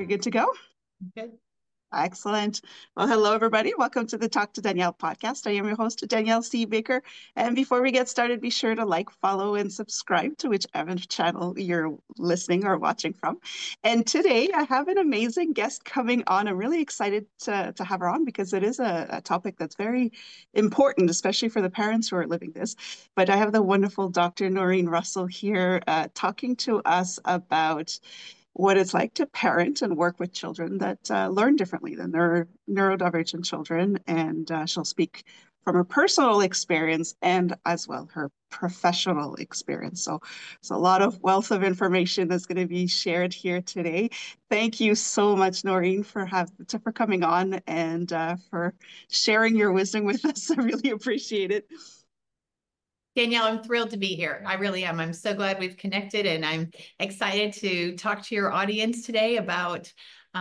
good to go? Good. Excellent. Well, hello, everybody. Welcome to the Talk to Danielle podcast. I am your host, Danielle C. Baker. And before we get started, be sure to like, follow, and subscribe to whichever channel you're listening or watching from. And today I have an amazing guest coming on. I'm really excited to have her on because it is a topic that's very important, especially for the parents who are living this. But I have the wonderful Dr. Noreen Russell here talking to us about what it's like to parent and work with children that learn differently than their neurodivergent children. And she'll speak from her personal experience and as well her professional experience. So it's a lot of wealth of information that's going to be shared here today. Thank you so much, Noreen, for coming on and for sharing your wisdom with us. I really appreciate it. Danielle, I'm thrilled to be here. I really am. I'm so glad we've connected, and I'm excited to talk to your audience today about,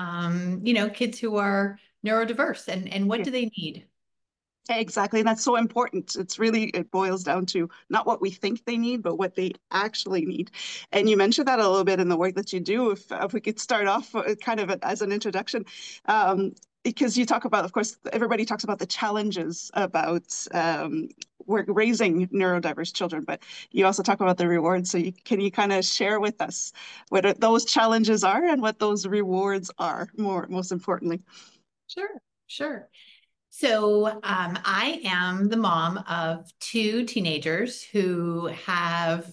kids who are neurodiverse and what Yeah. do they need? Exactly. And that's so important. It boils down to not what we think they need, but what they actually need. And you mentioned that a little bit in the work that you do. If we could start off as an introduction, because you talk about, of course, everybody talks about the challenges about work raising neurodiverse children, but you also talk about the rewards. So can you kind of share with us what those challenges are and what those rewards are, most importantly? Sure, sure. So I am the mom of two teenagers who have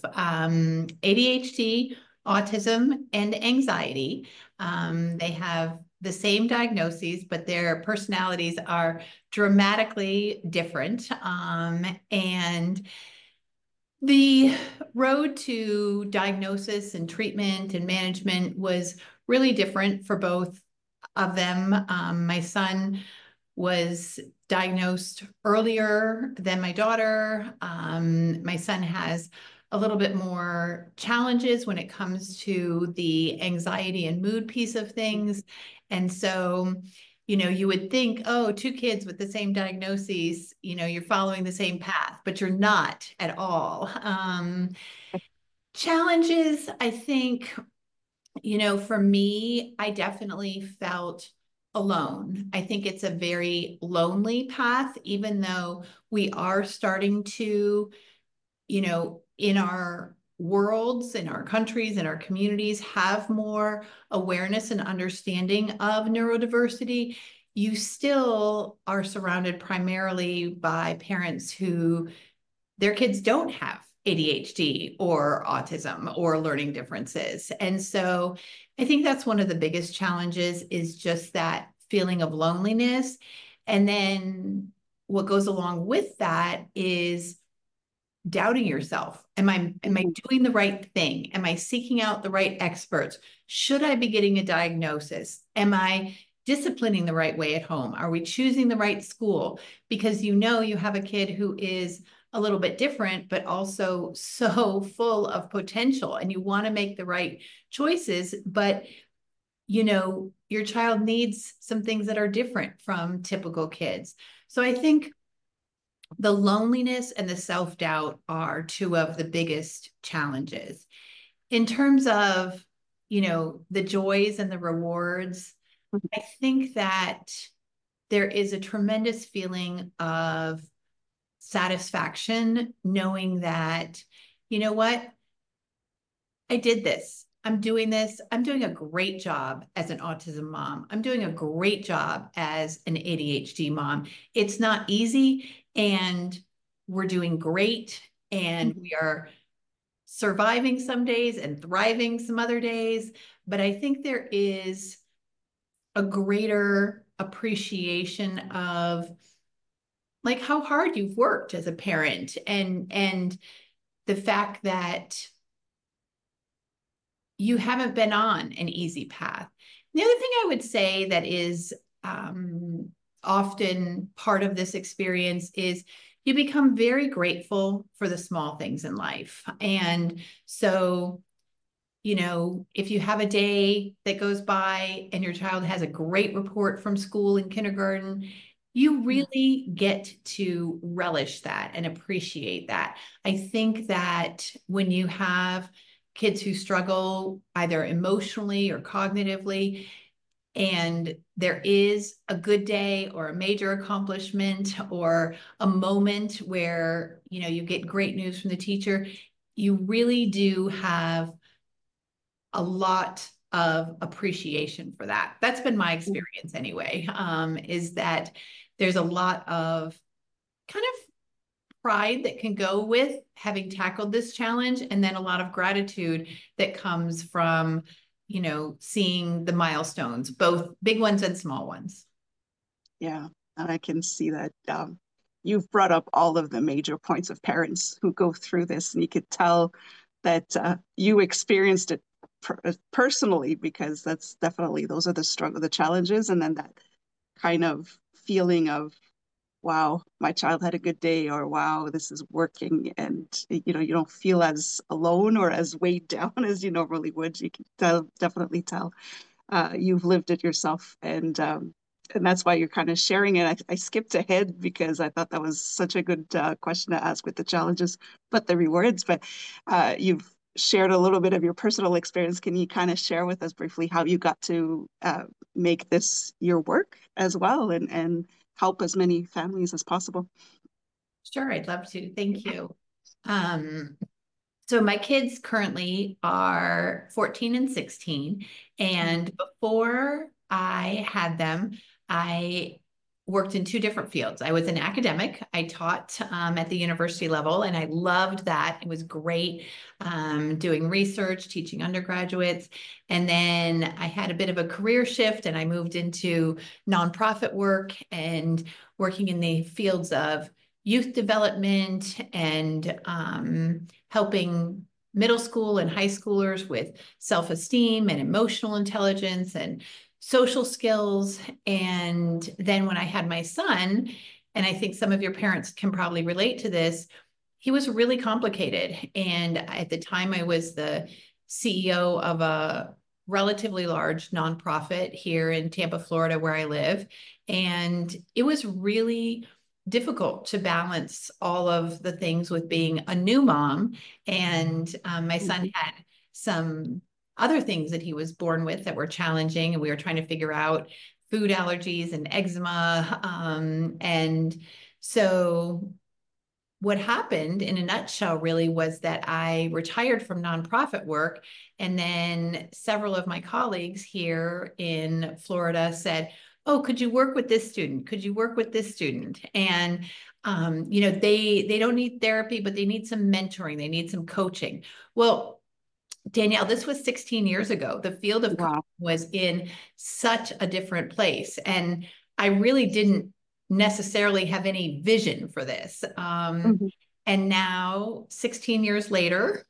ADHD, autism, and anxiety. They have the same diagnoses, but their personalities are dramatically different. And the road to diagnosis and treatment and management was really different for both of them. My son was diagnosed earlier than my daughter. My son has a little bit more challenges when it comes to the anxiety and mood piece of things. And so, you would think, oh, two kids with the same diagnoses, you're following the same path, but you're not at all. Challenges, I think, for me, I definitely felt alone. I think it's a very lonely path, even though we are starting to, in our worlds, in our countries, in our communities, have more awareness and understanding of neurodiversity. You still are surrounded primarily by parents who their kids don't have ADHD or autism or learning differences. And so I think that's one of the biggest challenges is just that feeling of loneliness. And then what goes along with that is doubting yourself. Am I Mhm. doing the right thing? Am I seeking out the right experts? Should I be getting a diagnosis? Am I disciplining the right way at home? Are we choosing the right school? Because you have a kid who is a little bit different, but also so full of potential, and you want to make the right choices, but your child needs some things that are different from typical kids. So I think the loneliness and the self-doubt are two of the biggest challenges. In terms of, the joys and the rewards, I think that there is a tremendous feeling of satisfaction knowing that, you know what, I did this. I'm doing this. I'm doing a great job as an autism mom. I'm doing a great job as an ADHD mom. It's not easy, and we're doing great, and we are surviving some days and thriving some other days. But I think there is a greater appreciation of like how hard you've worked as a parent, and the fact that you haven't been on an easy path. The other thing I would say that is often part of this experience is you become very grateful for the small things in life. And so, if you have a day that goes by and your child has a great report from school in kindergarten, you really get to relish that and appreciate that. I think that when you have kids who struggle either emotionally or cognitively, and there is a good day or a major accomplishment or a moment where, you know, you get great news from the teacher, you really do have a lot of appreciation for that. That's been my experience anyway, is that there's a lot of kind of pride that can go with having tackled this challenge, and then a lot of gratitude that comes from, you know, seeing the milestones, both big ones and small ones. Yeah, and I can see that you've brought up all of the major points of parents who go through this, and you could tell that you experienced it personally, because that's definitely, those are the struggle, the challenges, and then that kind of feeling of, wow, my child had a good day, or wow, this is working, and you know, you don't feel as alone or as weighed down as you normally would. You can tell, definitely tell you've lived it yourself, and that's why you're kind of sharing it. I skipped ahead because I thought that was such a good question to ask with the challenges, but the rewards. But you've shared a little bit of your personal experience. Can you kind of share with us briefly how you got to make this your work as well, and help as many families as possible? Sure, I'd love to. Thank you. Um, so my kids currently are 14 and 16. And before I had them, I worked in two different fields. I was an academic. I taught at the university level, and I loved that. It was great doing research, teaching undergraduates. And then I had a bit of a career shift, and I moved into nonprofit work and working in the fields of youth development and helping middle school and high schoolers with self-esteem and emotional intelligence and social skills. And then when I had my son, and I think some of your parents can probably relate to this, he was really complicated. And at the time, I was the CEO of a relatively large nonprofit here in Tampa, Florida, where I live. And it was really difficult to balance all of the things with being a new mom. And my son had some other things that he was born with that were challenging, and we were trying to figure out food allergies and eczema. And so what happened in a nutshell really was that I retired from nonprofit work. And then several of my colleagues here in Florida said, oh, could you work with this student? Could you work with this student? And you know, they don't need therapy, but they need some mentoring. They need some coaching. Well, Danielle, this was 16 years ago. The field of coaching Wow. was in such a different place. And I really didn't necessarily have any vision for this. Mhm. And now, 16 years later,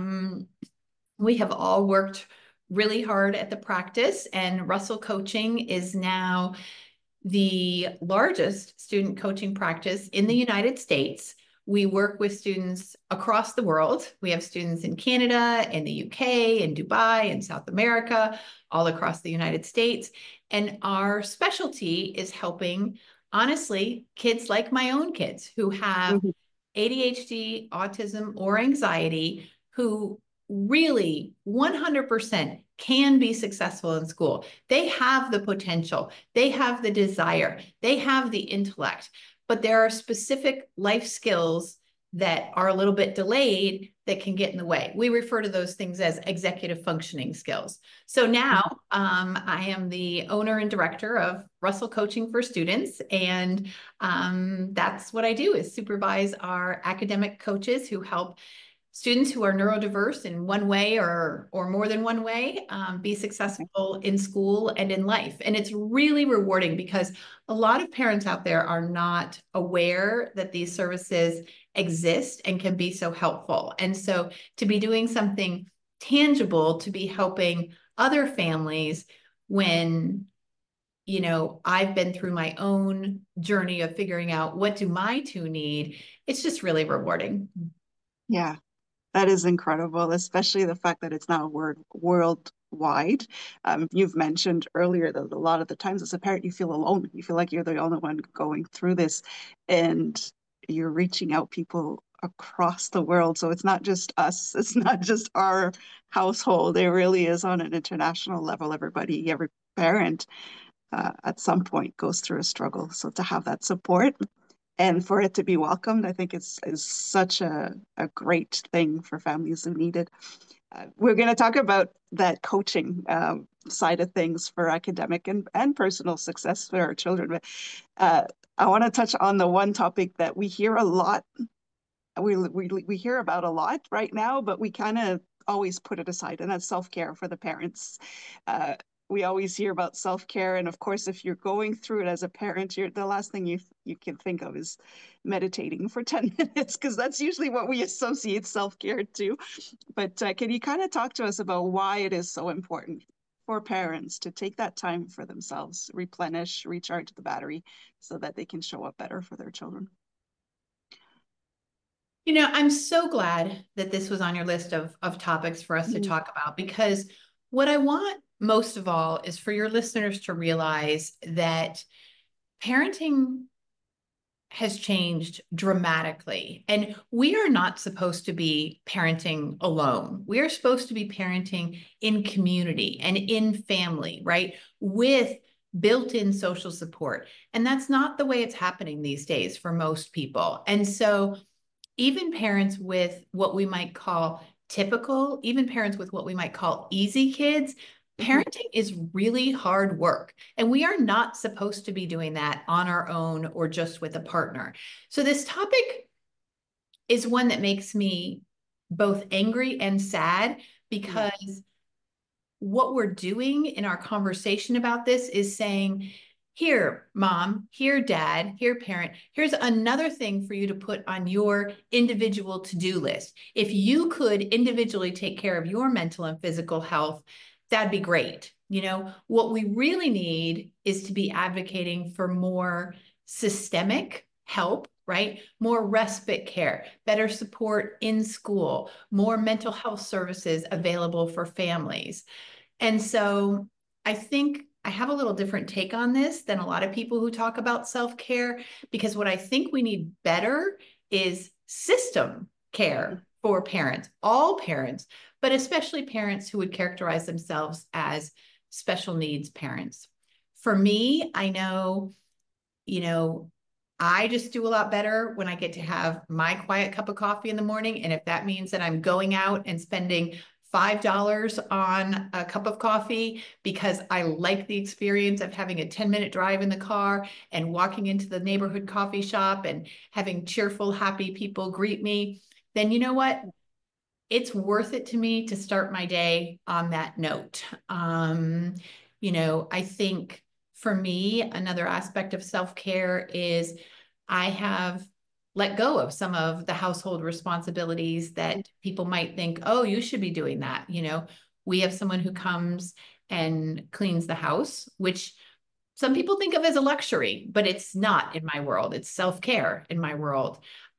we have all worked really hard at the practice, and Russell Coaching is now the largest student coaching practice in the United States. We work with students across the world. We have students in Canada, in the UK, in Dubai, in South America, all across the United States. And our specialty is helping, honestly, kids like my own kids who have Mhm. ADHD, autism, or anxiety, who really 100% can be successful in school. They have the potential, they have the desire, they have the intellect, but there are specific life skills that are a little bit delayed that can get in the way. We refer to those things as executive functioning skills. So now I am the owner and director of Russell Coaching for Students, and that's what I do, is supervise our academic coaches who help students who are neurodiverse in one way or more than one way be successful in school and in life. And it's really rewarding because a lot of parents out there are not aware that these services exist and can be so helpful. And so to be doing something tangible, to be helping other families when, you know, I've been through my own journey of figuring out what do my two need, it's just really rewarding. Yeah. That is incredible, especially the fact that it's now worldwide. You've mentioned earlier that a lot of the times as a parent, you feel alone. You feel like you're the only one going through this, and you're reaching out people across the world. So it's not just us. It's not just our household. It really is on an international level. Everybody, parent at some point goes through a struggle. So to have that support and for it to be welcomed, I think is such a great thing for families who need it. We're going to talk about that coaching side of things for academic and personal success for our children. But I want to touch on the one topic that we hear a lot. We hear about a lot right now, but we kind of always put it aside, and that's self-care for the parents. Uh, we always hear about self-care, and of course, if you're going through it as a parent, the last thing you can think of is meditating for 10 minutes, because that's usually what we associate self-care to. But can you kind of talk to us about why it is so important for parents to take that time for themselves, replenish, recharge the battery so that they can show up better for their children? I'm so glad that this was on your list of topics for us to talk about, because what I want most of all is for your listeners to realize that parenting has changed dramatically. And we are not supposed to be parenting alone. We are supposed to be parenting in community and in family, right? With built-in social support. And that's not the way it's happening these days for most people. And so even parents with what we might call typical, even parents with what we might call easy kids, parenting is really hard work. And we are not supposed to be doing that on our own or just with a partner. So this topic is one that makes me both angry and sad, because what we're doing in our conversation about this is saying, here, mom, here, dad, here, parent, here's another thing for you to put on your individual to-do list. If you could individually take care of your mental and physical health, that'd be great. What we really need is to be advocating for more systemic help, right? More respite care, better support in school, more mental health services available for families. And so I think I have a little different take on this than a lot of people who talk about self-care, because what I think we need better is system care for parents, all parents, but especially parents who would characterize themselves as special needs parents. For me, I know, I just do a lot better when I get to have my quiet cup of coffee in the morning. And if that means that I'm going out and spending $5 on a cup of coffee because I like the experience of having a 10-minute drive in the car and walking into the neighborhood coffee shop and having cheerful, happy people greet me, then you know what? It's worth it to me to start my day on that note. I think for me, another aspect of self-care is I have let go of some of the household responsibilities that people might think, oh, you should be doing that. We have someone who comes and cleans the house, which some people think of as a luxury, but it's not in my world. It's self-care in my world.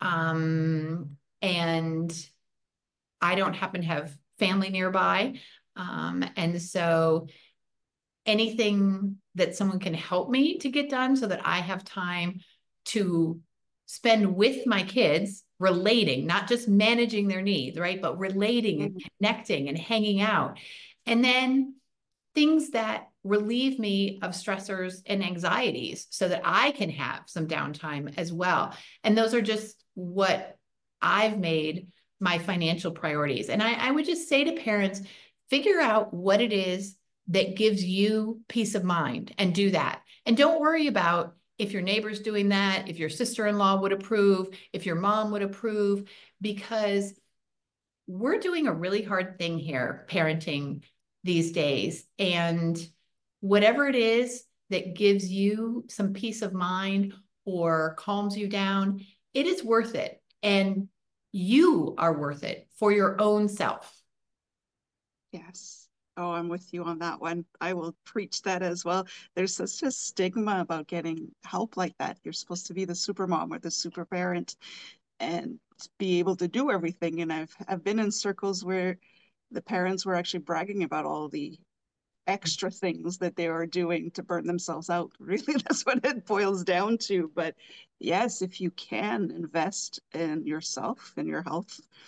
And I don't happen to have family nearby. And so anything that someone can help me to get done so that I have time to spend with my kids, relating, not just managing their needs, right? But relating and connecting and hanging out. And then things that relieve me of stressors and anxieties so that I can have some downtime as well. And those are just what I've made my financial priorities. And I would just say to parents, figure out what it is that gives you peace of mind and do that. And don't worry about if your neighbor's doing that, if your sister-in-law would approve, if your mom would approve, because we're doing a really hard thing here, parenting these days. And whatever it is that gives you some peace of mind or calms you down, it is worth it. And you are worth it for your own self. Yes. Oh, I'm with you on that one. I will preach that as well. There's such a stigma about getting help like that. You're supposed to be the super mom or the super parent and be able to do everything. And I've been in circles where the parents were actually bragging about all the extra things that they are doing to burn themselves out. Really, that's what it boils down to. But yes, if you can invest in yourself and your health,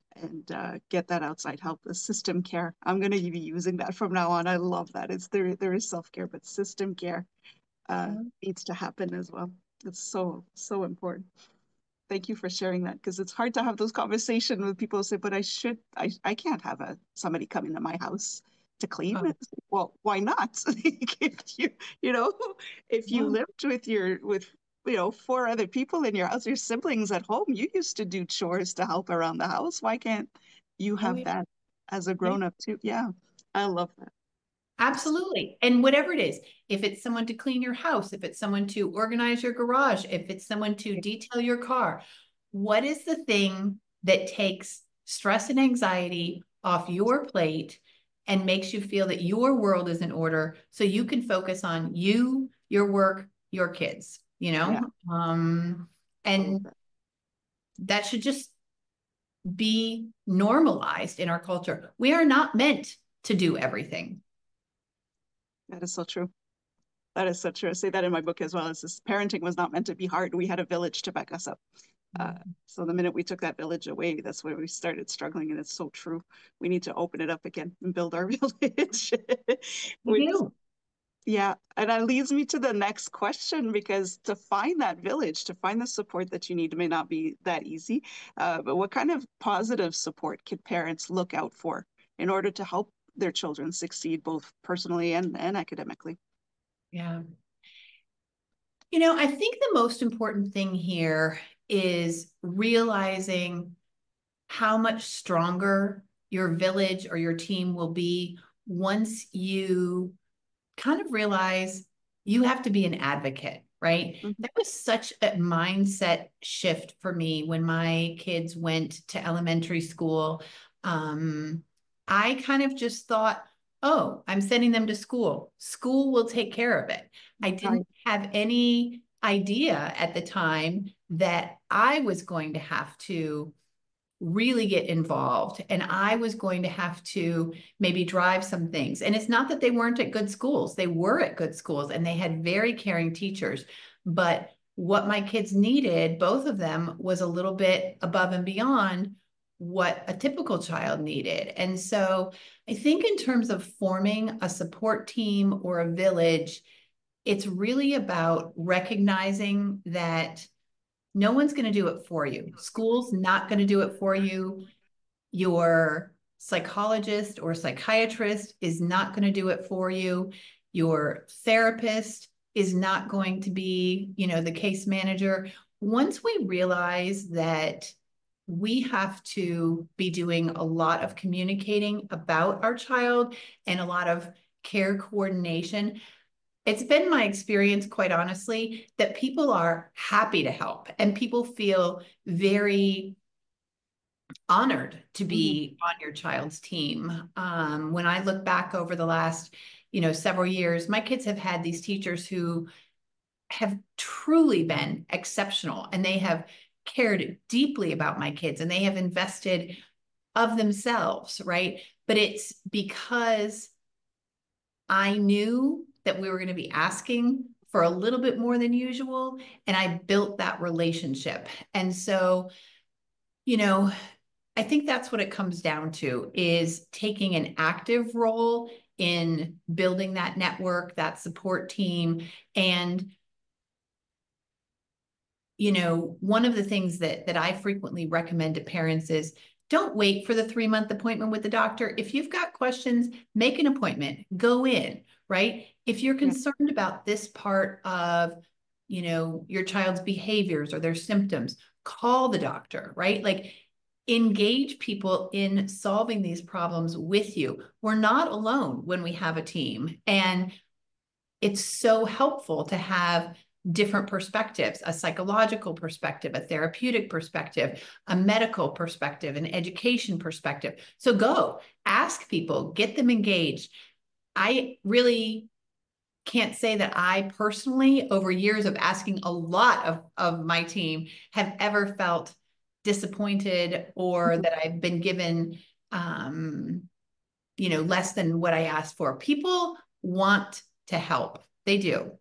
and get that outside help, the system care. I'm going to be using that from now on. I love that. It's there is self-care, but system care needs to happen as well. It's so, so important. Thank you for sharing that, because it's hard to have those conversations with people who say, but I can't have somebody come into my house to clean. Oh, Well, why not? If you know, if you yeah. lived with four other people in your house, your siblings at home, you used to do chores to help around the house. Why can't you Oh, have yeah. that as a Yeah. grown up too? Yeah, I love that. Absolutely. And whatever it is, if it's someone to clean your house, if it's someone to organize your garage, if it's someone to detail your car, what is the thing that takes stress and anxiety off your plate and makes you feel that your world is in order so you can focus on you, your work, your kids, you Yeah, know? I love And that. that should just be normalized in our culture. We are not meant to do everything. That is so true. That is so true. I say that in my book as well. It's this parenting was not meant to be hard. We had a village to back us up. Uh, so the minute we took that village away, that's where we started struggling. And it's so true. We need to open it up again and build our village. We Which, do. yeah. And that leads me to the next question, because to find that village, to find the support that you need may not be that easy. But what kind of positive support can parents look out for in order to help their children succeed both personally and academically? Yeah. You know, I think the most important thing here is realizing how much stronger your village or your team will be once you kind of realize you have to be an advocate, right? Mhm. That was such a mindset shift for me when my kids went to elementary school. Um, I kind of just thought, oh, I'm sending them to school. School will take care of it. I Right. didn't have any idea at the time that I was going to have to really get involved and I was going to have to maybe drive some things. And it's not that they weren't at good schools, they were at good schools and they had very caring teachers. But what my kids needed, both of them, was a little bit above and beyond what a typical child needed. And so I think, in terms of forming a support team or a village, it's really about recognizing that no one's going to do it for you. School's not going to do it for you. Your psychologist or psychiatrist is not going to do it for you. Your therapist is not going to be, the case manager. Once we realize that we have to be doing a lot of communicating about our child and a lot of care coordination, it's been my experience, quite honestly, that people are happy to help and people feel very honored to Mhm. be on your child's team. When I look back over the last, several years, my kids have had these teachers who have truly been exceptional and they have cared deeply about my kids and they have invested of themselves, right? But it's because I knew that we were going to be asking for a little bit more than usual, and I built that relationship. And so, you know, I think that's what it comes down to, is taking an active role in building that network, that support team. And, one of the things that I frequently recommend to parents is don't wait for the 3-month appointment with the doctor. If you've got questions, make an appointment, go in, right? If you're Yeah. concerned about this part of, your child's behaviors or their symptoms, call the doctor, right? Like, engage people in solving these problems with you. We're not alone when we have a team. And it's so helpful to have different perspectives, a psychological perspective, a therapeutic perspective, a medical perspective, an education perspective. So go ask people, get them engaged. I really can't say that I personally, over years of asking a lot of my team, have ever felt disappointed or Mhm. that I've been given less than what I asked for. People want to help. They do.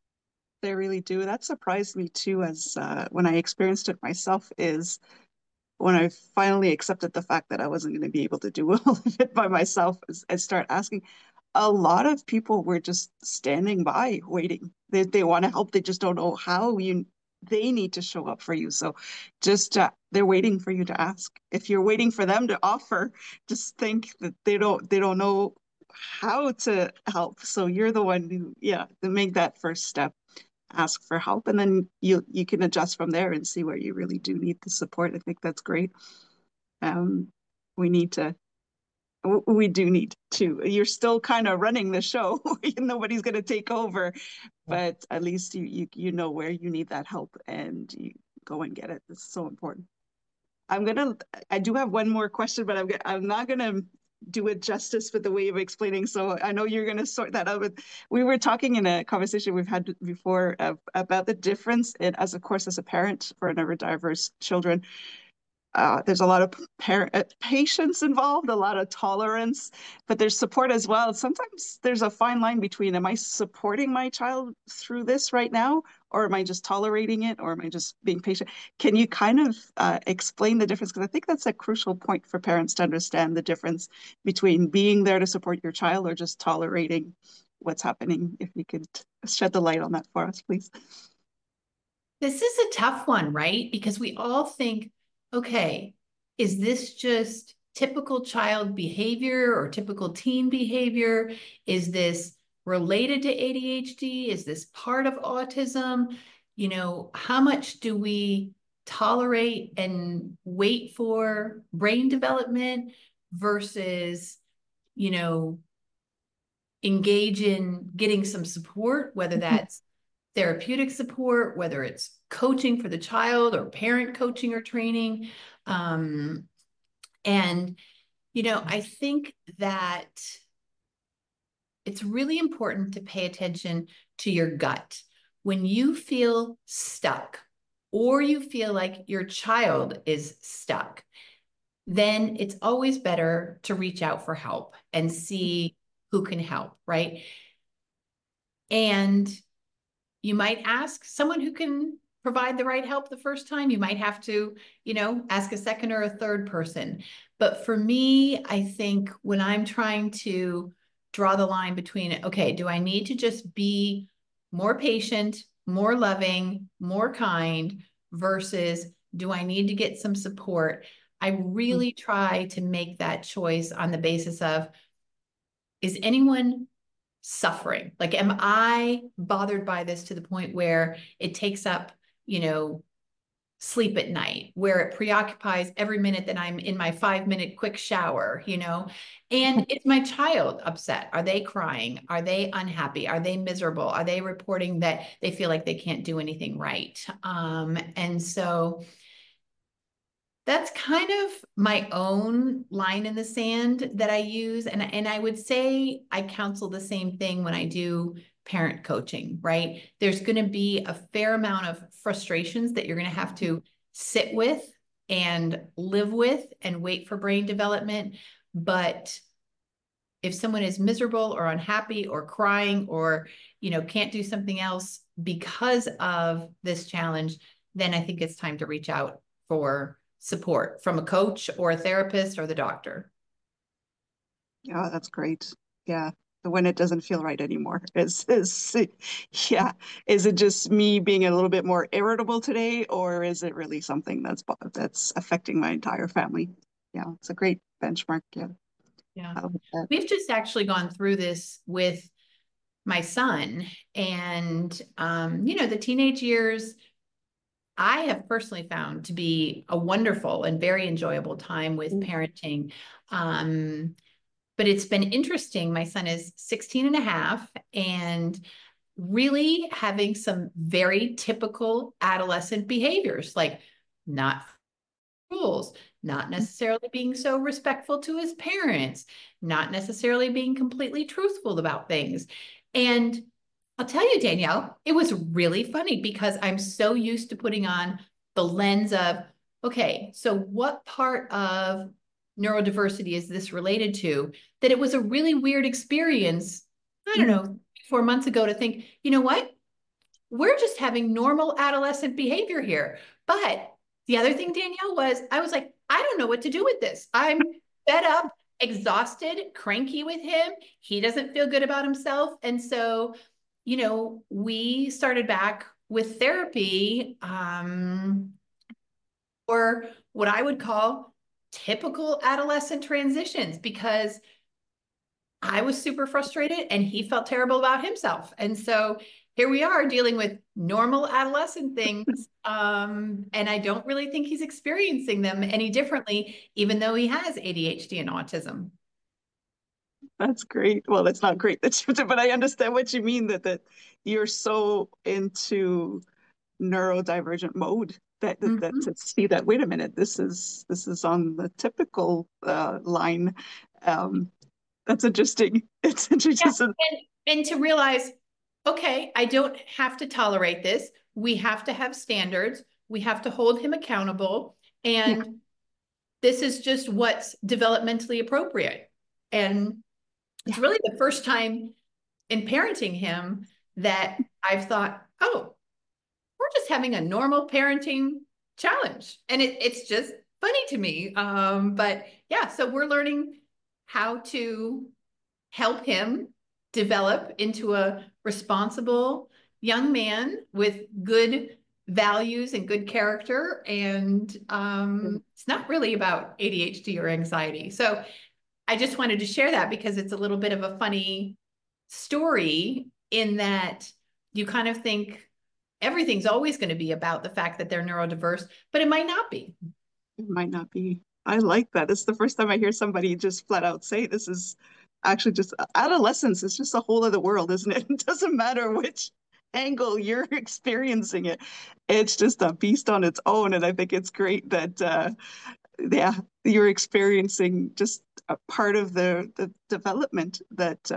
They really do. That surprised me too, as when I experienced it myself, is when I finally accepted the fact that I wasn't going to be able to do all of it by myself, I start asking, a lot of people were just standing by waiting. They want to help. They just don't know how they need to show up for you. So just they're waiting for you to ask. If you're waiting for them to offer, just think that they don't know how to help. So you're the one who, yeah, to make that first step, ask for help, and then you can adjust from there and see where you really do need the support. I think that's great. Um, we need to we do need to. You're still kind of running the show. Nobody's going to take over, but at least you know where you need that help and you go and get it. It's so important. I do have one more question, but I'm not gonna do it justice with the way of explaining. So I know you're gonna sort that out. But we were talking in a conversation we've had before about the difference in, as of course, as a parent for neurodiverse children, there's a lot of patience involved, a lot of tolerance, but there's support as well. Sometimes there's a fine line between, am I supporting my child through this right now, or am I just tolerating it, or am I just being patient? Can you kind of explain the difference? Because I think that's a crucial point for parents to understand the difference between being there to support your child or just tolerating what's happening. If you could shed the light on that for us, please. This is a tough one, right? Because we all think, okay, is this just typical child behavior or typical teen behavior? Is this related to ADHD? Is this part of autism? How much do we tolerate and wait for brain development versus, engage in getting some support, whether that's therapeutic support, whether it's coaching for the child or parent coaching or training. And, I think that it's really important to pay attention to your gut. When you feel stuck or you feel like your child is stuck, then it's always better to reach out for help and see who can help, right? And you might ask someone who can provide the right help the first time. You might have to, ask a second or a third person. But for me, I think when I'm trying to draw the line between, okay, do I need to just be more patient, more loving, more kind versus do I need to get some support? I really try to make that choice on the basis of, is anyone suffering? Like, am I bothered by this to the point where it takes up, sleep at night, where it preoccupies every minute that I'm in my 5-minute quick shower, And is my child upset? Are they crying? Are they unhappy? Are they miserable? Are they reporting that they feel like they can't do anything right? And so that's kind of my own line in the sand that I use. And I would say I counsel the same thing when I do parent coaching, right? There's going to be a fair amount of frustrations that you're going to have to sit with and live with and wait for brain development. But if someone is miserable or unhappy or crying or, can't do something else because of this challenge, then I think it's time to reach out for support from a coach or a therapist or the doctor. Yeah, that's great. Yeah. When it doesn't feel right anymore. Yeah. Is it just me being a little bit more irritable today, or is it really something that's affecting my entire family? Yeah, it's a great benchmark. Yeah. Yeah. We've just actually gone through this with my son and, the teenage years, I have personally found to be a wonderful and very enjoyable time with parenting. But it's been interesting. My son is 16 and a half and really having some very typical adolescent behaviors, like not rules, not necessarily being so respectful to his parents, not necessarily being completely truthful about things. And I'll tell you, Danielle, it was really funny because I'm so used to putting on the lens of, okay, so what part of neurodiversity is this related to? That it was a really weird experience, I don't know, 4 months ago to think, you know what? We're just having normal adolescent behavior here. But The other thing, Danielle, was I was like, I don't know what to do with this. I'm fed up, exhausted, cranky with him. He doesn't feel good about himself. And so, we started back with therapy or what I would call typical adolescent transitions, because I was super frustrated and he felt terrible about himself. And so here we are dealing with normal adolescent things. And I don't really think he's experiencing them any differently, even though he has ADHD and autism. That's great. Well, it's not great that you, but I understand what you mean that you're so into neurodivergent mode that Mhm. to see that, wait a minute, this is on the typical line. Um, that's interesting. It's Yeah. interesting. And to realize, okay, I don't have to tolerate this. We have to have standards. We have to hold him accountable. Yeah, And this is just what's developmentally appropriate. And it's yeah, really the first time in parenting him that I've thought, oh, we're just having a normal parenting challenge. And it's just funny to me. But yeah, so we're learning how to help him develop into a responsible young man with good values and good character. And it's not really about ADHD or anxiety. So I just wanted to share that because it's a little bit of a funny story in that you kind of think everything's always going to be about the fact that they're neurodiverse, but it might not be. it might not be. I like that. It's the first time I hear somebody just flat out say this is actually just adolescence is just a whole other world, isn't it? It doesn't matter which angle you're experiencing it. It's just a beast on its own. And I think it's great that yeah, you're experiencing just a part of the development that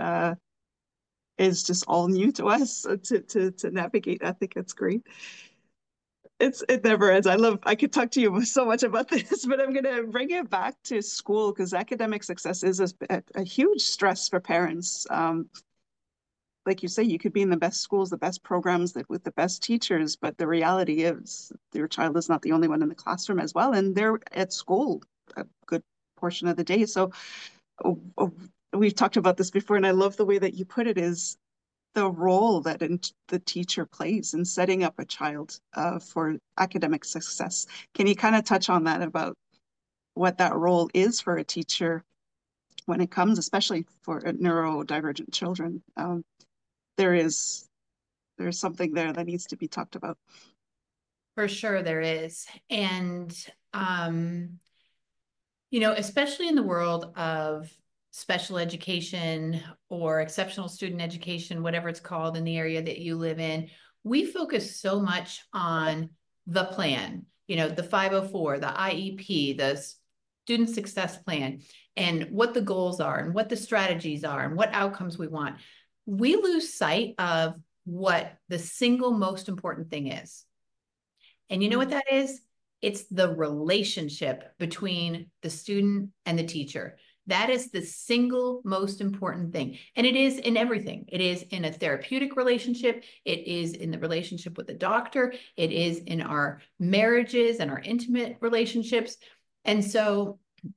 is just all new to us to navigate. I think it's great. It never ends. I could talk to you so much about this, but I'm gonna bring it back to school because academic success is a huge stress for parents. Like you say, you could be in the best schools, the best programs, that with the best teachers, but the reality is your child is not the only one in the classroom as well, and they're at school a good portion of the day. So oh, oh, we've talked about this before, and I love the way that you put it is the role that the teacher plays in setting up a child for academic success. Can you kind of touch on that about what that role is for a teacher when it comes, especially for neurodivergent children? There is there's something there that needs to be talked about. For sure there is. And, um, especially in the world of special education or exceptional student education, whatever it's called in the area that you live in, we focus so much on the plan, the 504, the IEP, the student success plan, and what the goals are and what the strategies are and what outcomes we want. We lose sight of what the single most important thing is. And you know what Mm. that is? It's the relationship between the student and the teacher. That is the single most important thing. And it is in everything. It is in a therapeutic relationship. It is in the relationship with the doctor. It is in our marriages and our intimate relationships. And so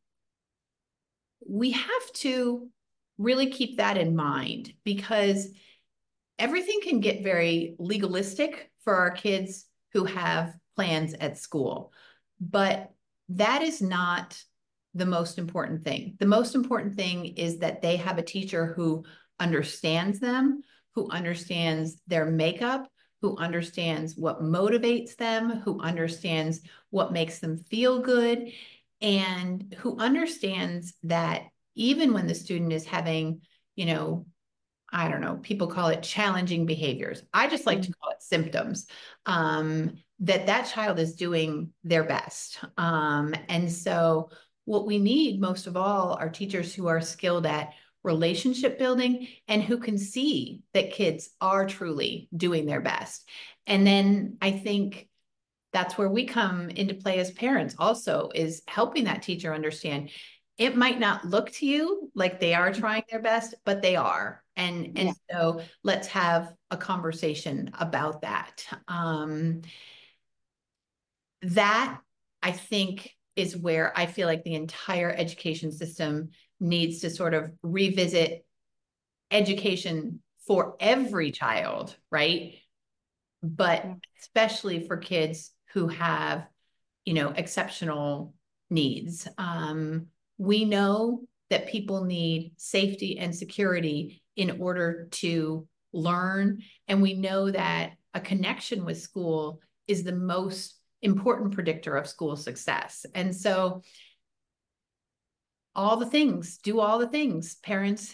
we have to really keep that in mind because everything can get very legalistic for our kids who have plans at school. But that is not the most important thing. The most important thing is that they have a teacher who understands them, who understands their makeup, who understands what motivates them, who understands what makes them feel good, and who understands that even when the student is having, you know, I don't know, people call it challenging behaviors. I just like to Mm. call it symptoms. That child is doing their best. And so what we need most of all are teachers who are skilled at relationship building and who can see that kids are truly doing their best. And then I think that's where we come into play as parents also, is helping that teacher understand it might not look to you like they are trying their best, but they are. And Yeah. so let's have a conversation about that. That I think is where I feel like the entire education system needs to sort of revisit education for every child, right? But Yeah. especially for kids who have, exceptional needs. We know that people need safety and security in order to learn. And we know that a connection with school is the most important predictor of school success. And so do all the things, parents,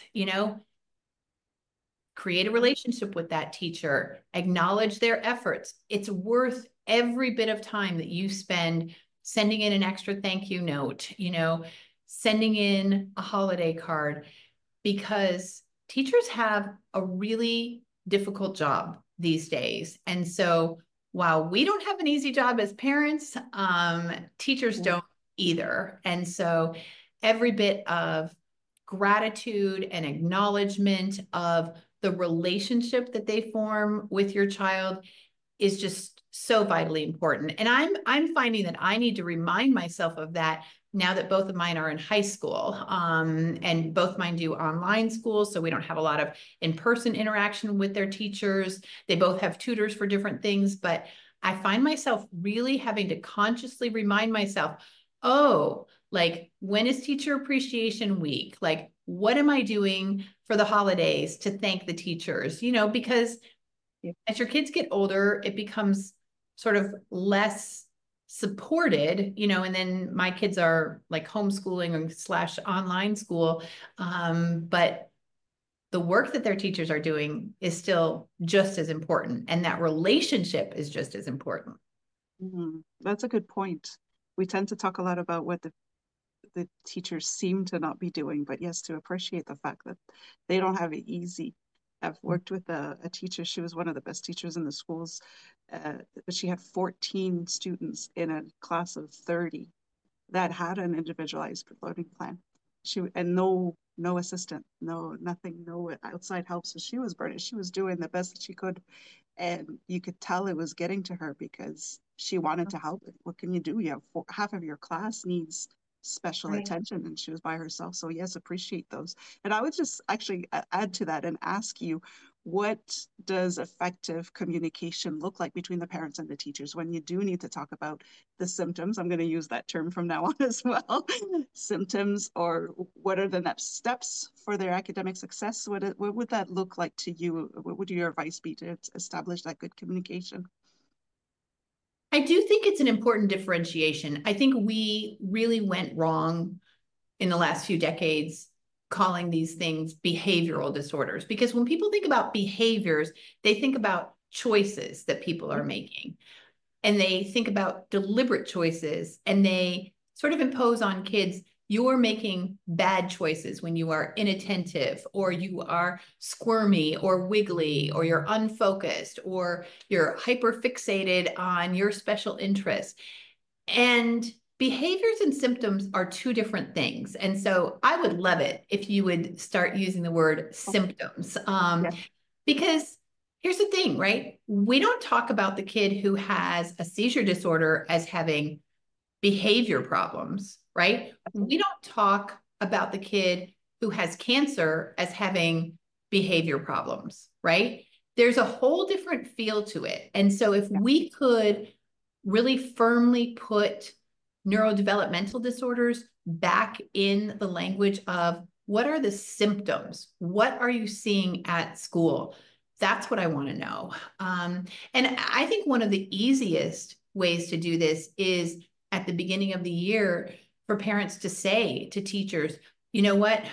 create a relationship with that teacher, acknowledge their efforts. It's worth every bit of time that you spend sending in an extra thank you note, sending in a holiday card, because teachers have a really difficult job these days. And so while we don't have an easy job as parents, teachers don't either. And so every bit of gratitude and acknowledgement of the relationship that they form with your child is just so vitally important. And I'm finding that I need to remind myself of that now that both of mine are in high school, and both mine do online school, so we don't have a lot of in-person interaction with their teachers. They both have tutors for different things, but I find myself really having to consciously remind myself, oh, like, when is Teacher Appreciation Week? Like, what am I doing for the holidays to thank the teachers? Because as your kids get older, it becomes sort of less supported, and then my kids are like homeschooling / online school. But the work that their teachers are doing is still just as important. And that relationship is just as important. That's a good point. We tend to talk a lot about what the teachers seem to not be doing, but yes, to appreciate the fact that they don't have it easy. I've worked with a teacher. She was one of the best teachers in the schools, but she had 14 students in a class of 30 that had an individualized learning plan. And no assistant, no nothing, no outside help. So she was burning. She was doing the best that she could, and you could tell it was getting to her because she wanted to help. What can you do? You have half of your class needs special Right. attention, and she was by herself. So yes, appreciate those. And I would just actually add to that and ask you, what does effective communication look like between the parents and the teachers when you do need to talk about the symptoms? I'm going to use that term from now on as well. Symptoms, or what are the next steps for their academic success? What would that look like to you? What would your advice be to establish that good communication? I do think it's an important differentiation. I think we really went wrong in the last few decades calling these things behavioral disorders, because when people think about behaviors, they think about choices that people are making, and they think about deliberate choices, and they sort of impose on kids, you're making bad choices when you are inattentive, or you are squirmy or wiggly, or you're unfocused, or you're hyperfixated on your special interests. And behaviors and symptoms are two different things. And so I would love it if you would start using the word symptoms. Yeah. Because here's the thing, right? We don't talk about the kid who has a seizure disorder as having behavior problems, right? We don't talk about the kid who has cancer as having behavior problems, right? There's a whole different feel to it. And so if we could really firmly put neurodevelopmental disorders back in the language of what are the symptoms? What are you seeing at school? That's what I want to know. And I think one of the easiest ways to do this is at the beginning of the year for parents to say to teachers, you know what,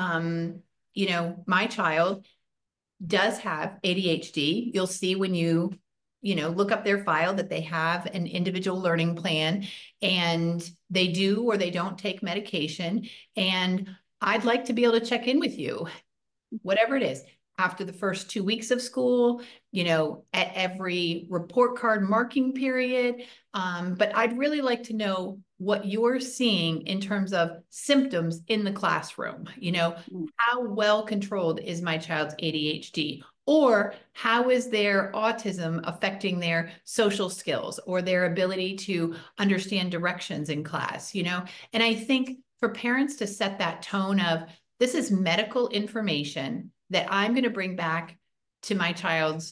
my child does have ADHD. You'll see when you look up their file that they have an individual learning plan, and they do or they don't take medication. And I'd like to be able to check in with you, whatever it is, after the first 2 weeks of school, at every report card marking period. But I'd really like to know what you're seeing in terms of symptoms in the classroom. How well controlled is my child's ADHD? Or how is their autism affecting their social skills or their ability to understand directions in class, you know? And I think for parents to set that tone of, this is medical information that I'm going to bring back to my child's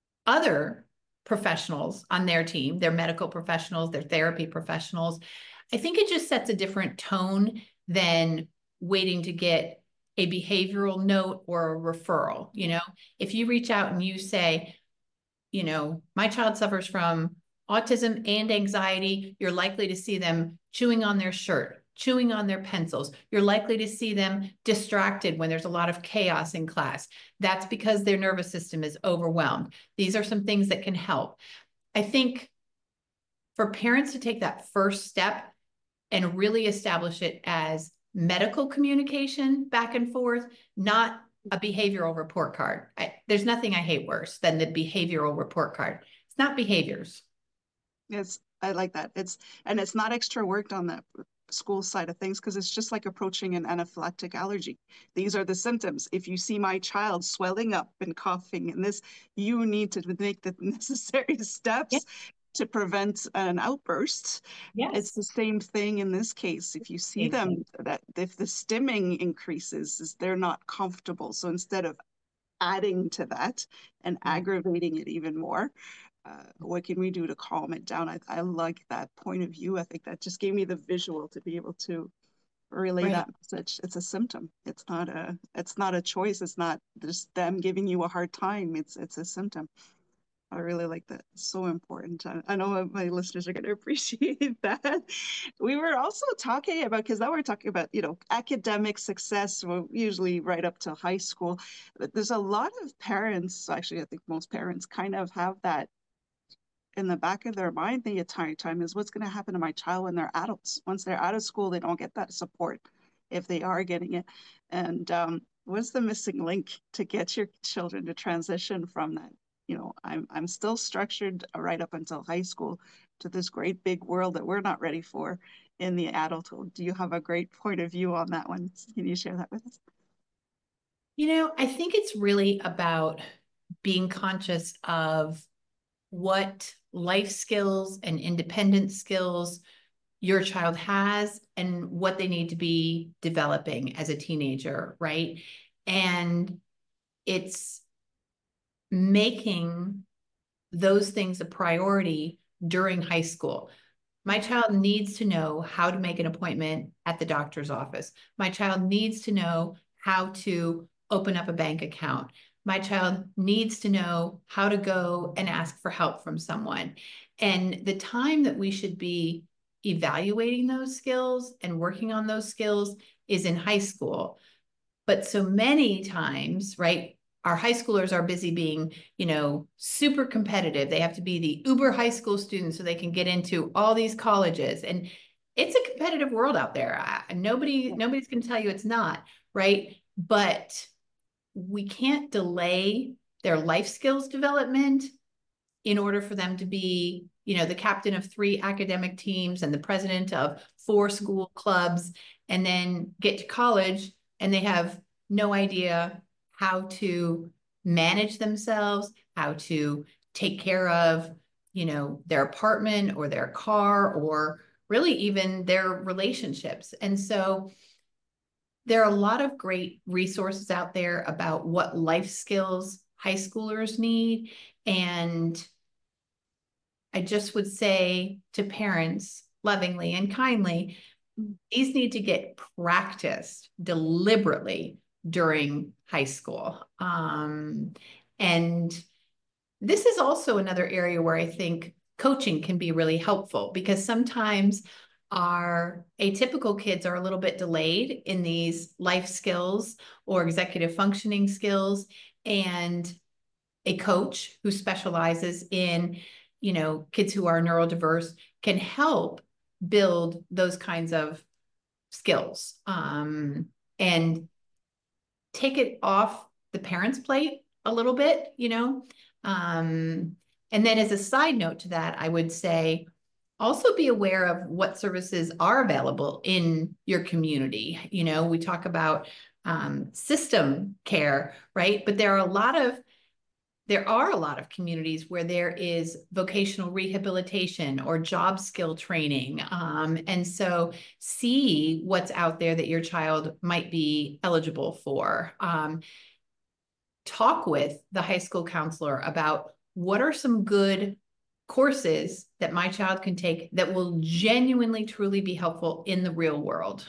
other professionals on their team, their medical professionals, their therapy professionals. I think it just sets a different tone than waiting to get a behavioral note or a referral. You know, if you reach out and you say, you know, my child suffers from autism and anxiety, you're likely to see them chewing on their shirt, chewing on their pencils. You're likely to see them distracted when there's a lot of chaos in class. That's because their nervous system is overwhelmed. These are some things that can help. I think for parents to take that first step and really establish it as medical communication back and forth, not a behavioral report card. There's nothing I hate worse than the behavioral report card. It's not behaviors. Yes, I like that. It's not extra work on the school side of things because it's just like approaching an anaphylactic allergy. These are the symptoms. If you see my child swelling up and coughing and this, you need to make the necessary steps to prevent an outburst. Yes. It's the same thing in this case. If you see them, that if the stimming increases, is they're not comfortable. So instead of adding to that and aggravating it even more, what can we do to calm it down? I like that point of view. I think that just gave me the visual to be able to relay that message. It's a symptom. It's not a choice. It's not just them giving you a hard time. It's a symptom. I really like that. It's so important. I know my listeners are going to appreciate that. We were also talking about, because now we're talking about, you know, academic success, well, usually right up to high school. But there's a lot of parents, actually, I think most parents kind of have that in the back of their mind the entire time, is what's going to happen to my child when they're adults. Once they're out of school, they don't get that support if they are getting it. And what's the missing link to get your children to transition from that? You know, I'm still structured right up until high school to this great big world that we're not ready for in the adulthood. Do you have a great point of view on that one? Can you share that with us? You know, I think it's really about being conscious of what life skills and independent skills your child has and what they need to be developing as a teenager, right? And it's making those things a priority during high school. My child needs to know how to make an appointment at the doctor's office. My child needs to know how to open up a bank account. My child needs to know how to go and ask for help from someone. And the time that we should be evaluating those skills and working on those skills is in high school. But so many times, right, our high schoolers are busy being, you know, super competitive. They have to be the uber high school students so they can get into all these colleges. And it's a competitive world out there. Nobody's going to tell you it's not, right? But we can't delay their life skills development in order for them to be, you know, the captain of 3 academic teams and the president of 4 school clubs, and then get to college and they have no idea how to manage themselves, how to take care of, you know, their apartment or their car, or really even their relationships. And so there are a lot of great resources out there about what life skills high schoolers need. And I just would say to parents lovingly and kindly, these need to get practiced deliberately during high school. And this is also another area where I think coaching can be really helpful, because sometimes our atypical kids are a little bit delayed in these life skills or executive functioning skills. And a coach who specializes in, you know, kids who are neurodiverse can help build those kinds of skills, and take it off the parents' plate a little bit, you know. And then as a side note to that, I would say also be aware of what services are available in your community. You know, we talk about system care, right? But there are a lot of there are a lot of communities where there is vocational rehabilitation or job skill training. And so see what's out there that your child might be eligible for. Talk with the high school counselor about what are some good courses that my child can take that will genuinely, truly be helpful in the real world.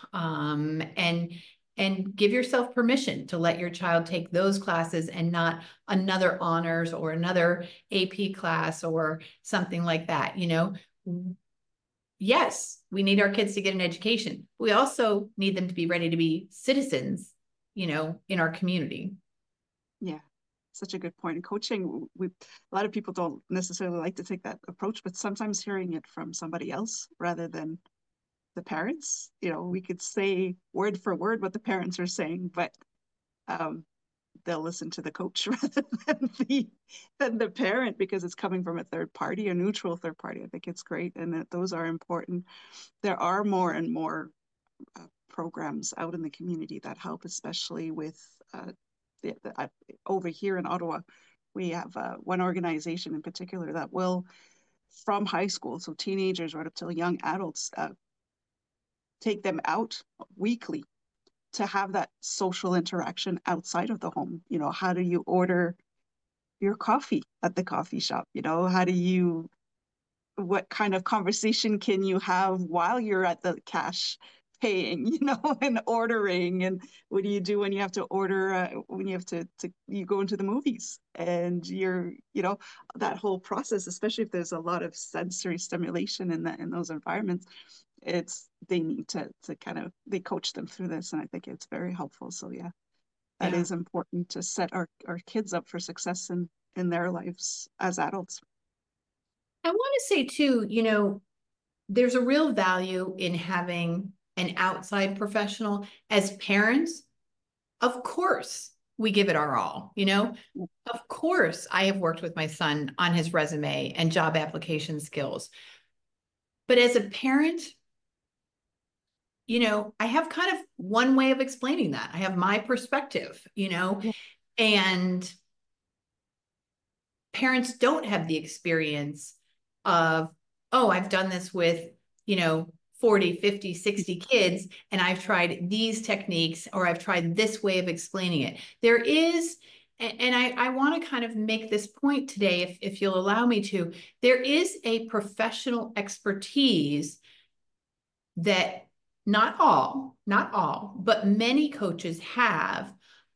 And give yourself permission to let your child take those classes and not another honors or another AP class or something like that. You know, yes, we need our kids to get an education. We also need them to be ready to be citizens, you know, in our community. Yeah, such a good point. In coaching, a lot of people don't necessarily like to take that approach, but sometimes hearing it from somebody else rather than the parents, we could say word for word what the parents are saying, but um, they'll listen to the coach rather than the parent because it's coming from a third party, a neutral third party. I think it's great, and that those are important. There are more and more programs out in the community that help, especially with over here in Ottawa. We have one organization in particular that will, from high school, so teenagers right up till young adults, take them out weekly to have that social interaction outside of the home. How do you order your coffee at the coffee shop? What kind of conversation can you have while you're at the cash paying, and ordering? And what do you do when you have to order, when you have you go into the movies and that whole process, especially if there's a lot of sensory stimulation in those environments, they need to kind of, they coach them through this. And I think it's very helpful. So yeah, that is important to set our kids up for success in their lives as adults. I want to say too, there's a real value in having an outside professional. As parents, of course, we give it our all, Of course, I have worked with my son on his resume and job application skills. But as a parent, I have kind of one way of explaining that. I have my perspective, and parents don't have the experience of, oh, I've done this with, 40, 50, 60 kids, and I've tried these techniques, or I've tried this way of explaining it. There is, and I want to kind of make this point today, if you'll allow me to, there is a professional expertise that not all, but many coaches have,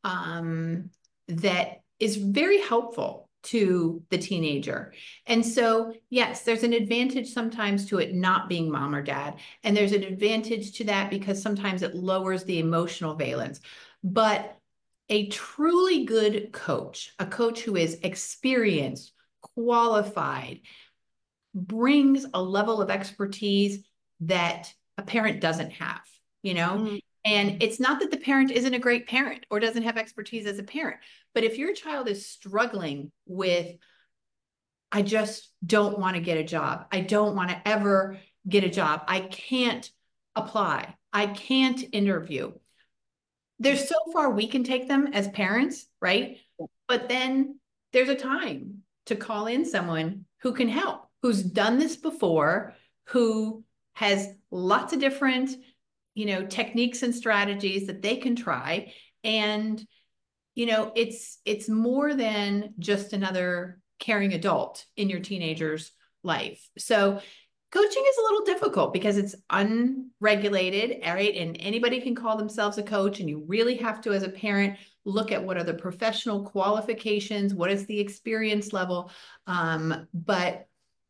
that is very helpful to the teenager. And so, yes, there's an advantage sometimes to it not being mom or dad. And there's an advantage to that because sometimes it lowers the emotional valence. But a truly good coach, a coach who is experienced, qualified, brings a level of expertise that a parent doesn't have, And it's not that the parent isn't a great parent or doesn't have expertise as a parent, but if your child is struggling with, I just don't want to get a job, I don't want to ever get a job, I can't apply, I can't interview, there's so far we can take them as parents, right? But then there's a time to call in someone who can help, who's done this before, who has lots of different, techniques and strategies that they can try. And, it's more than just another caring adult in your teenager's life. So coaching is a little difficult because it's unregulated, right? And anybody can call themselves a coach, and you really have to, as a parent, look at what are the professional qualifications, what is the experience level. But,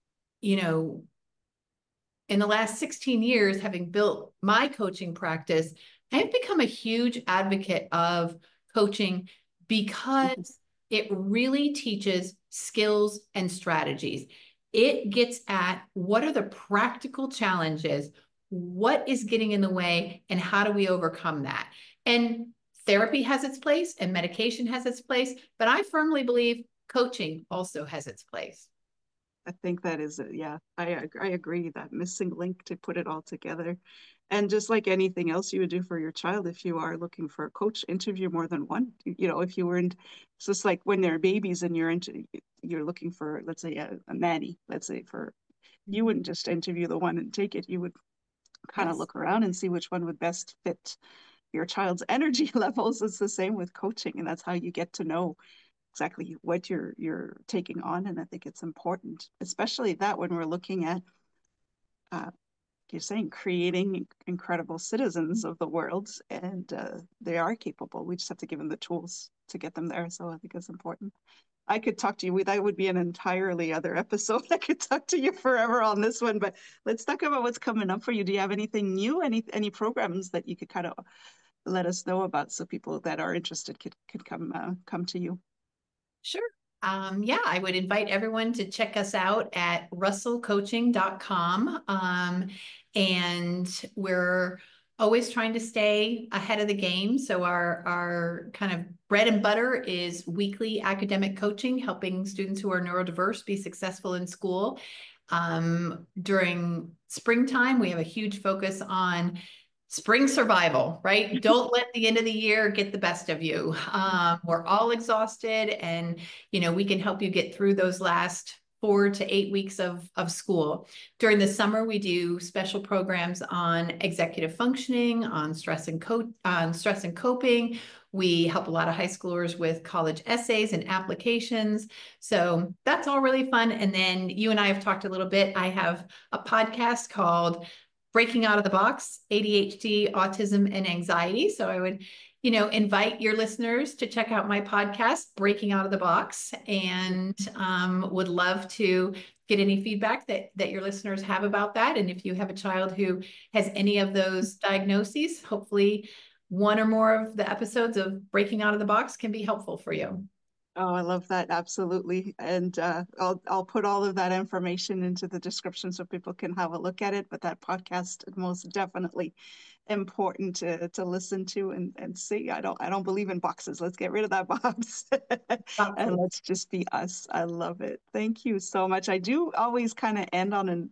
in the last 16 years, having built my coaching practice, I've become a huge advocate of coaching because it really teaches skills and strategies. It gets at what are the practical challenges, what is getting in the way, and how do we overcome that? And therapy has its place and medication has its place, but I firmly believe coaching also has its place. I think that is, yeah, I agree, that missing link to put it all together. And just like anything else you would do for your child, if you are looking for a coach, interview more than one. You know, if you were in, it's just like when they're babies and you're looking for, let's say, a nanny, let's say for, you wouldn't just interview the one and take it. You would kind of Yes. look around and see which one would best fit your child's energy levels. It's the same with coaching, and that's how you get to know exactly what you're taking on. And I think it's important, especially that when we're looking at uh, you're saying creating incredible citizens of the world, and they are capable. We just have to give them the tools to get them there. So I think it's important. I could talk to you. That would be an entirely other episode. I could talk to you forever on this one, but let's talk about what's coming up for you. Do you have anything new? Any programs that you could kind of let us know about, so people that are interested could come to you? Sure. Yeah, I would invite everyone to check us out at russellcoaching.com. And we're always trying to stay ahead of the game. So our kind of bread and butter is weekly academic coaching, helping students who are neurodiverse be successful in school. During springtime, we have a huge focus on spring survival, right? Don't let the end of the year get the best of you. We're all exhausted, and we can help you get through those last 4 to 8 weeks of school. During the summer, we do special programs on executive functioning, on stress and coping. We help a lot of high schoolers with college essays and applications. So that's all really fun. And then you and I have talked a little bit. I have a podcast called Breaking Out of the Box, ADHD, Autism, and Anxiety. So I would, invite your listeners to check out my podcast, Breaking Out of the Box, and would love to get any feedback that your listeners have about that. And if you have a child who has any of those diagnoses, hopefully one or more of the episodes of Breaking Out of the Box can be helpful for you. Oh, I love that. Absolutely. And I'll put all of that information into the description so people can have a look at it. But that podcast is most definitely important to listen to and see. I don't believe in boxes. Let's get rid of that box and let's just be us. I love it. Thank you so much. I do always kind of end on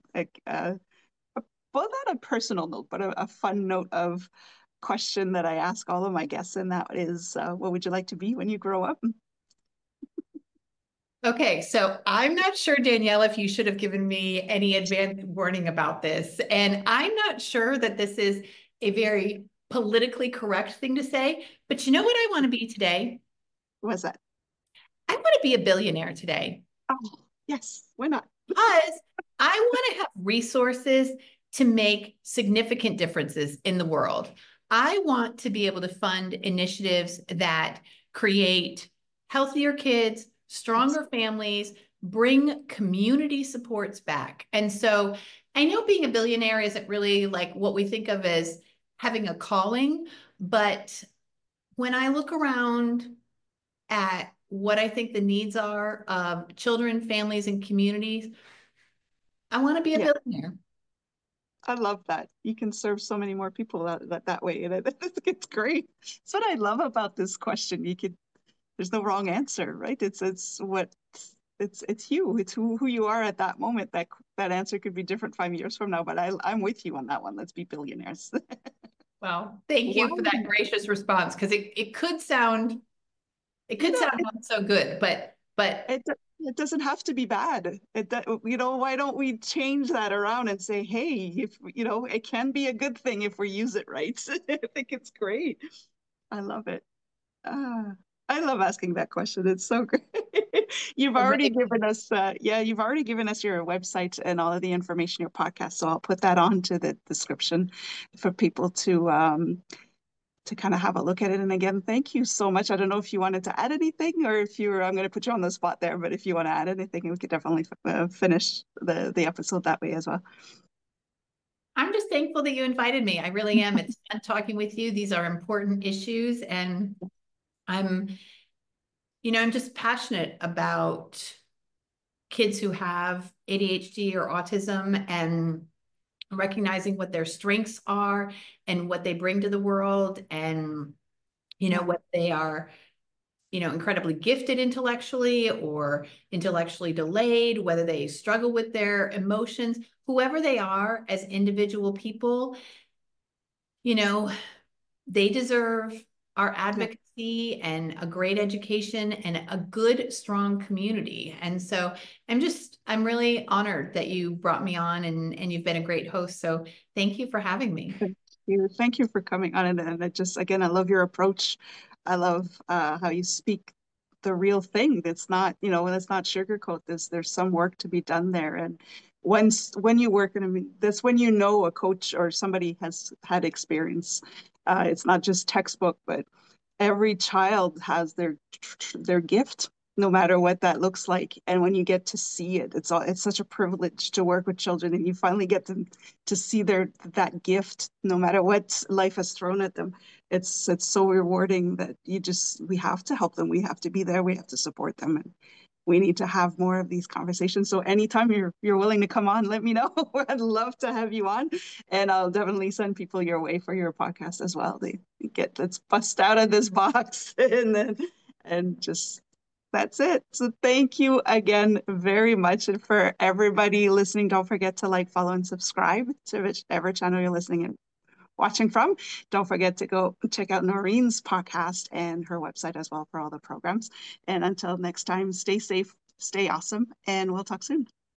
both on a personal note, but a fun note of question that I ask all of my guests, and that is, what would you like to be when you grow up? Okay, so I'm not sure, Danielle, if you should have given me any advance warning about this. And I'm not sure that this is a very politically correct thing to say, but you know what I want to be today? What's that? I want to be a billionaire today Oh, yes. Why not? because I want to have resources to make significant differences in the world. I want to be able to fund initiatives that create healthier kids, Yes. stronger families, bring community supports back. And so I know being a billionaire isn't really like what we think of as having a calling, but when I look around at what I think the needs are of children, families, and communities, I want to be a Yeah, billionaire. I love that. You can serve so many more people that way. And it's great. That's what I love about this question. There's no wrong answer, right? It's you. It's who you are at that moment. That answer could be different 5 years from now, but I'm with you on that one. Let's be billionaires. Well, thank you for that Wow. gracious response because it You could know, sound not so good, but it doesn't have to be bad. Why don't we change that around and say, hey, if it can be a good thing if we use it right. I think it's great. I love it. Ah, I love asking that question. It's so great. You've already given amazing. us, yeah, you've already given us your website and all of the information, your podcast. So I'll put that onto the description for people to kind of have a look at it. And again, thank you so much. I don't know if you wanted to add anything or if I'm going to put you on the spot there, but if you want to add anything, we could definitely finish the episode that way as well. I'm just thankful that you invited me. I really am. It's fun talking with you. These are important issues, and I'm, I'm just passionate about kids who have ADHD or autism and recognizing what their strengths are and what they bring to the world and Yeah. what they are incredibly gifted intellectually or intellectually delayed, whether they struggle with their emotions, whoever they are as individual people, you know, they deserve our advocacy and a great education and a good, strong community. And so I'm really honored that you brought me on, and you've been a great host. So thank you for having me. Thank you. Thank you for coming on. And I just, again, I love your approach. I love how you speak the real thing. It's not, let's not sugarcoat this. There's some work to be done there. And when you work, and I mean, that's when you know a coach or somebody has had experience. It's not just textbook, but every child has their gift, no matter what that looks like. And when you get to see it, it's such a privilege to work with children, and you finally get them to see that gift, no matter what life has thrown at them. It's so rewarding that we have to help them. We have to be there. We have to support them. And we need to have more of these conversations. So anytime you're willing to come on, let me know. I'd love to have you on, and I'll definitely send people your way for your podcast as well. They let's bust out of this box and just that's it. So thank you again very much. And for everybody listening, don't forget to like, follow, and subscribe to whichever channel you're listening and watching from. Don't forget to go check out Noreen's podcast and her website as well for all the programs. And until next time, stay safe, stay awesome, and we'll talk soon.